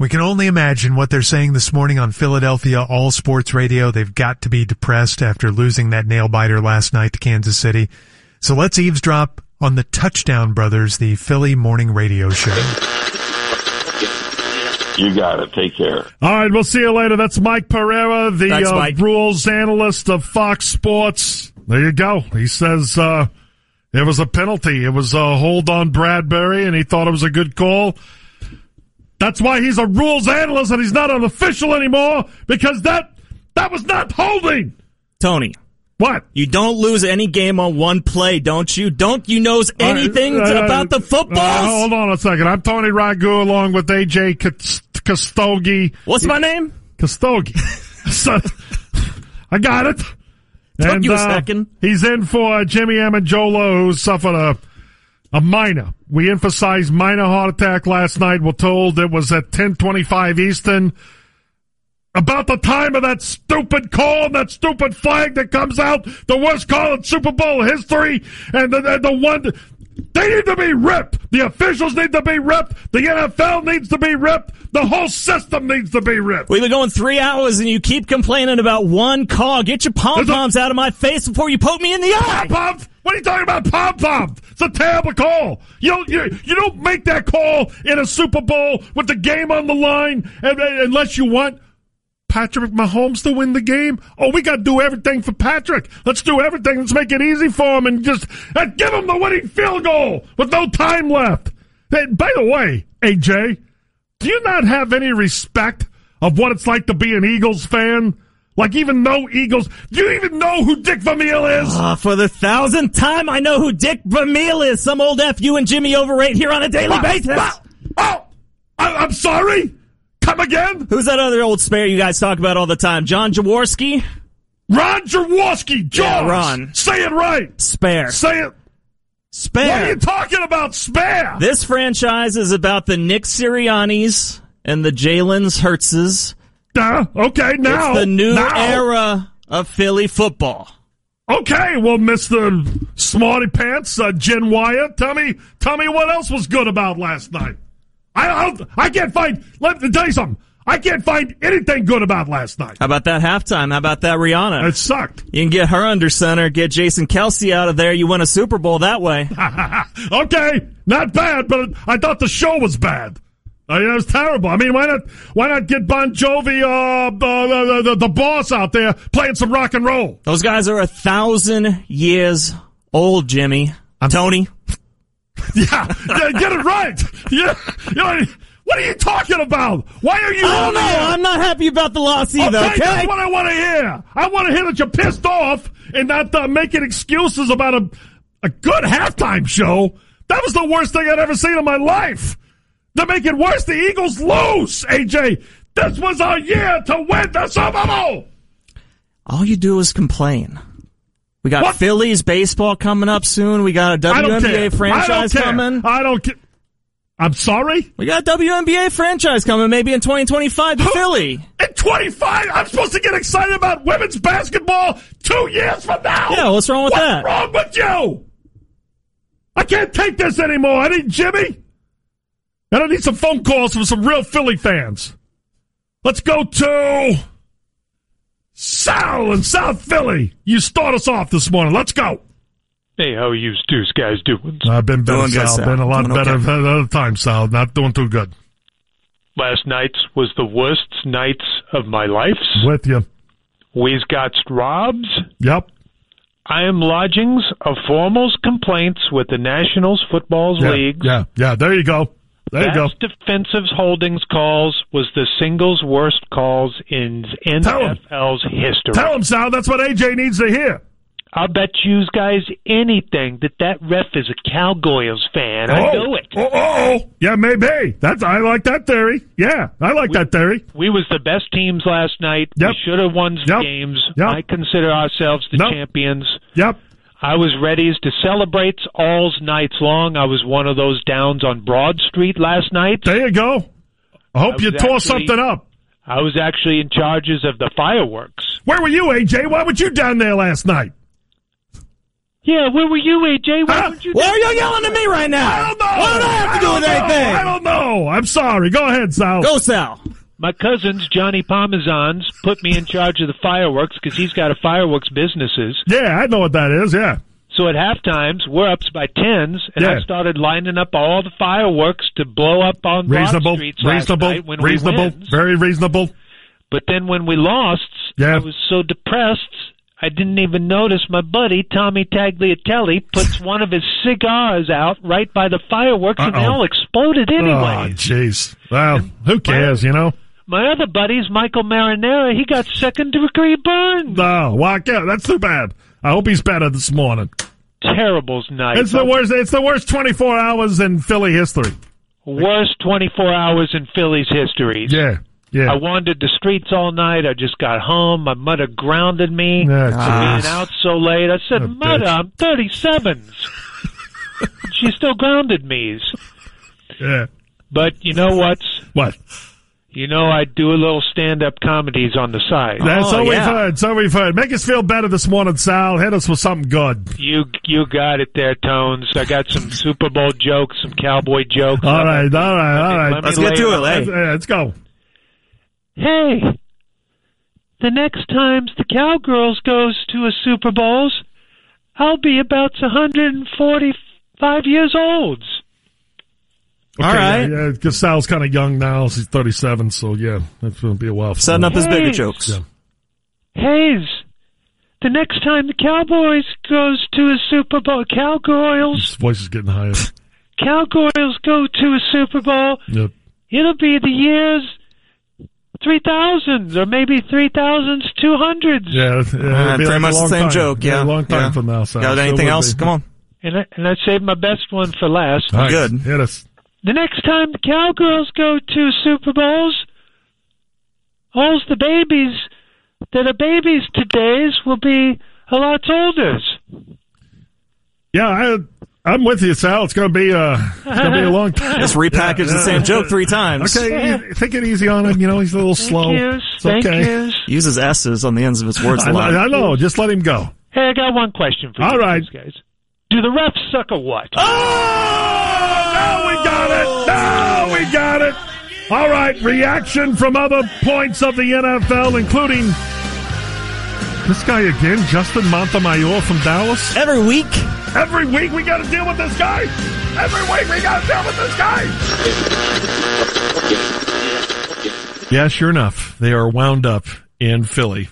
We can only imagine what they're saying this morning on Philadelphia All Sports Radio. They've got to be depressed after losing that nail-biter last night to Kansas City. So let's eavesdrop on the Touchdown Brothers, the Philly morning radio show. You got it. Take care. All right, we'll see you later. That's Mike Pereira, the rules analyst of Fox Sports. There you go. He says it was a penalty. It was a hold on Bradbury, and he thought it was a good call. That's why he's a rules analyst and he's not an official anymore, because that was not holding. Tony. What? You don't lose any game on one play, don't you? Don't you know anything about the footballs? Hold on a second. I'm Tony Ragu along with AJ Kostogi. What's my name? Kostogi. So, I got it. Took you a second. He's in for Jimmy Amendola, who suffered a minor. We emphasized minor heart attack last night. We're told it was at 10:25 Eastern. About the time of that stupid call, that stupid flag that comes out, the worst call in Super Bowl history, and the one, they need to be ripped. The officials need to be ripped. The NFL needs to be ripped. The whole system needs to be ripped. We've been going 3 hours and you keep complaining about one call. Get your pom-poms out of my face before you poke me in the eye. Pom-poms? What are you talking about, pom-poms? It's a terrible call. You don't make that call in a Super Bowl with the game on the line unless you want Patrick Mahomes to win the game. Oh, we got to do everything for Patrick. Let's do everything. Let's make it easy for him and just give him the winning field goal with no time left. Hey, by the way, AJ, do you not have any respect of what it's like to be an Eagles fan? Like, even no Eagles. Do you even know who Dick Vermeil is? For the 1,000th time, I know who Dick Vermeil is. Some old F you and Jimmy overrate here on a daily basis. I'm sorry? Come again? Who's that other old spare you guys talk about all the time? John Jaworski? Ron Jaworski. Jaws. Yeah, Ron. Say it right. Spare. Say it. Spare. What are you talking about, spare? This franchise is about the Nick Siriannis and the Jalen Hurtses. Okay, now. It's the new era of Philly football. Okay, well, Mr. Smarty Pants, Jen Wyatt, tell me what else was good about last night. I can't find, let me tell you something, I can't find anything good about last night. How about that halftime? How about that Rihanna? It sucked. You can get her under center, get Jason Kelce out of there, you win a Super Bowl that way. Okay, not bad, but I thought the show was bad. It was terrible. I mean, why not get Bon Jovi, the boss out there playing some rock and roll? Those guys are 1,000 years old, Jimmy. Tony. Yeah, get it right. Yeah, what are you talking about? Why are you? I don't know. I'm not happy about the loss either. Okay, that's what I want to hear. I want to hear that you're pissed off and not making excuses about a good halftime show. That was the worst thing I'd ever seen in my life. To make it worse, the Eagles lose, AJ. This was our year to win the Super Bowl. All you do is complain. We got Phillies baseball coming up soon. We got a WNBA franchise coming. I don't care. I'm sorry? We got a WNBA franchise coming maybe in 2025 to Philly. In 25? I'm supposed to get excited about women's basketball 2 years from now? Yeah, what's wrong with that? What's wrong with you? I can't take this anymore. I need Jimmy. And I need some phone calls from some real Philly fans. Let's go to Sal in South Philly. You start us off this morning. Let's go. Hey, how are you guys doing? I've been better, Sal. Been a lot better at other times, Sal. Not doing too good. Last night was the worst nights of my life. With you. We's got Robs. Yep. I am lodgings of foremost complaints with the Nationals Football League. Yeah, there you go. There you go. Defensive holdings calls was the singles worst calls in NFL's history. Tell him, Sal. That's what AJ needs to hear. I'll bet you guys anything that ref is a Cowboys fan. I know it. Yeah, maybe. I like that theory. Yeah, I like that theory. We was the best teams last night. Yep. We should have won games. Yep. I consider ourselves the champions. Yep. I was ready to celebrate all nights long. I was one of those downs on Broad Street last night. There you go. I hope you tore something up. I was actually in charges of the fireworks. Where were you, AJ? Why were you down there last night? Yeah, where were you, AJ? Why don't you? Why are you yelling at me right now? I don't know. What do I have to do with anything? I don't know. I'm sorry. Go ahead, Sal. Go, Sal. My cousins, Johnny Parmesans, put me in charge of the fireworks because he's got a fireworks businesses. Yeah, I know what that is, yeah. So at half times, we're up by tens, and I started lining up all the fireworks to blow up on Broad Street last night when we wins. Very reasonable. But then when we lost, I was so depressed, I didn't even notice my buddy, Tommy Tagliatelle, puts one of his cigars out right by the fireworks, and they all exploded anyway. Oh, jeez. Well, who cares, you know? My other buddies, Michael Marinara, he got second-degree burns. No, that's too bad. I hope he's better this morning. Terrible's night. It's the worst. It's the worst 24 hours in Philly history. Worst 24 hours in Philly's history. Yeah. I wandered the streets all night. I just got home. My mother grounded me for being out so late. I said, Mother, I'm 37. She still grounded me. Yeah. But you know what? What? You know, I do a little stand-up comedies on the side. That's all we've heard. So we've heard. Make us feel better this morning, Sal. Hit us with something good. You got it there, Tones. I got some Super Bowl jokes, some cowboy jokes. All right. Let's get to it, Let's go. Hey, the next time the Cowgirls goes to a Super Bowls, I'll be about 145 years old. Okay, all right. Yeah, because Sal's kind of young now. He's 37, so yeah, that's going to be a while. Setting up his bigger jokes. Yeah. Hayes, the next time the Cowboys goes to a Super Bowl, His voice is getting higher. Cowgirls go to a Super Bowl. Yep. It'll be the years 3000s or maybe 3200s. Yeah, pretty much the same joke. Yeah, a long time from now. Sal. Got anything else? Come on. And I saved my best one for last. Right. Good. Hit us. The next time the Cowgirls go to Super Bowls, all the babies that are babies today's will be a lot older. Yeah, I'm with you, Sal. It's going to be a long time. Just repackage the same joke 3 times. Okay, take it easy on him. You know, he's a little slow. Thank you. Uses S's on the ends of his words a lot. I know. Just let him go. Hey, I got one question for you guys. Do the refs suck or what? Now we got it. All right, reaction from other points of the NFL, including this guy again, Justin Montemayor from Dallas. Every week we got to deal with this guy. Yeah, sure enough, they are wound up in Philly.